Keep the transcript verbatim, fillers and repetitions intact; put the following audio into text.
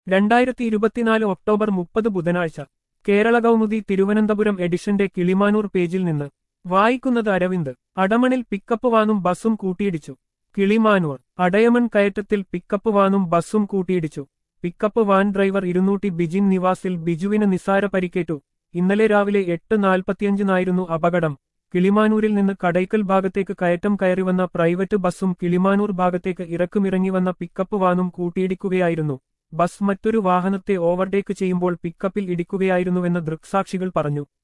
രണ്ടായിരത്തി ഇരുപത്തിനാല് ഒക്ടോബർ മുപ്പത് ബുധനാഴ്ച കേരള കൗമുദി തിരുവനന്തപുരം എഡിഷന്റെ കിളിമാനൂർ പേജിൽ നിന്ന് വായിക്കുന്നത് അരവിന്ദ്. അടമണിൽ പിക്കപ്പ് വാനും ബസും കൂട്ടിയിടിച്ചു. കിളിമാനൂർ. അടയമൺ കയറ്റത്തിൽ പിക്കപ്പ് വാനും ബസും കൂട്ടിയിടിച്ചു. പിക്കപ്പ് വാൻ ഡ്രൈവർ ഇരുന്നൂറ്റി ബിജിൻ നിവാസിൽ ബിജുവിന് നിസാര പരിക്കേറ്റു. ഇന്നലെ രാവിലെ എട്ട് നാൽപ്പത്തിയഞ്ചിനായിരുന്നു അപകടം. കിളിമാനൂരിൽ നിന്ന് കടയ്ക്കൽ ഭാഗത്തേക്ക് കയറ്റം കയറിവന്ന പ്രൈവറ്റ് ബസും കിളിമാനൂർ ഭാഗത്തേക്ക് ഇറക്കുമിറങ്ങി വന്ന പിക്കപ്പ് വാനും കൂട്ടിയിടിക്കുകയായിരുന്നു. ബസ് മറ്റൊരു വാഹനത്തെ ഓവർടേക്ക് ചെയ്യുമ്പോൾ പിക്കപ്പിൽ ഇടിക്കുകയായിരുന്നുവെന്ന് ദൃക്സാക്ഷികൾ പറഞ്ഞു.